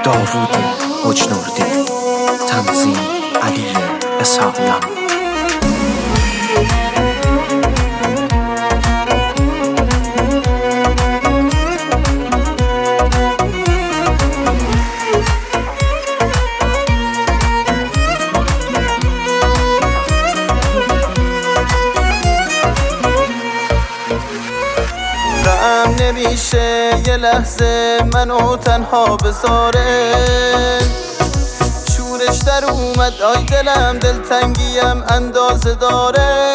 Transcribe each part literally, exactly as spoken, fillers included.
داوود مجنوردی، تنظیم علی اسحاقیان. غم نمیشه یه لحظه منو تنها بذاره، شورش در اومد آی دلم، دلتنگیم اندازه داره.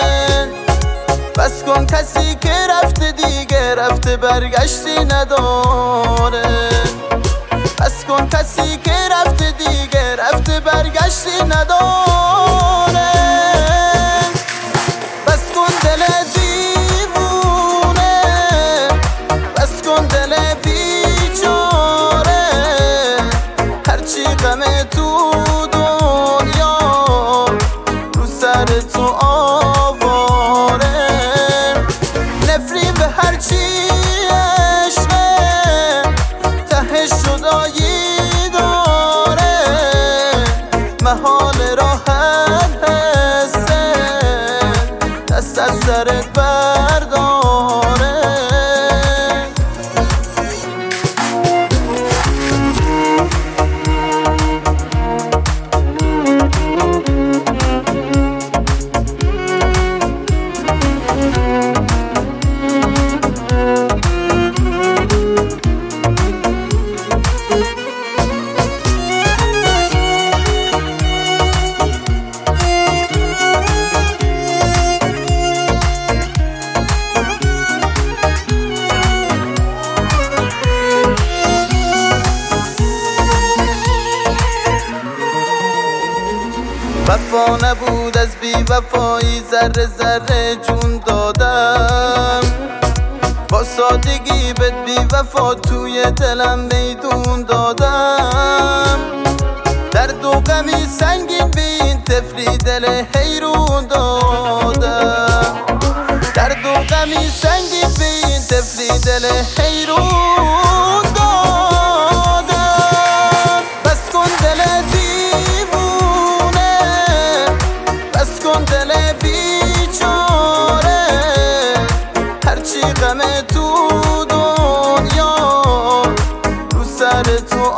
بس کن کسی که رفته دیگه رفته برگشتی نداره. بس کن کسی که رفته دیگه رفته برگشتی نداره. بس کن دل دیوونه، بس کن دل بیچاره، هرچی غم تو دنیا رو سر تو آواره. نفرین به هرچی عشقه تهش جدایی داره. محال راحت حسه دست از سرت برداره. وفا نبود از بی وفایی، ذره ذره جون دادم. با سادگی بهت بی وفا توی دلم میدون دادم. درد و غمی سنگین به این طفلی دل حیرون دادم. درد و غمی سنگین به این طفلی دل حیرون دادم. بس کن دل دیوونه، بس کن دل بیچاره، هرچی غم تو دنیا رو سر تو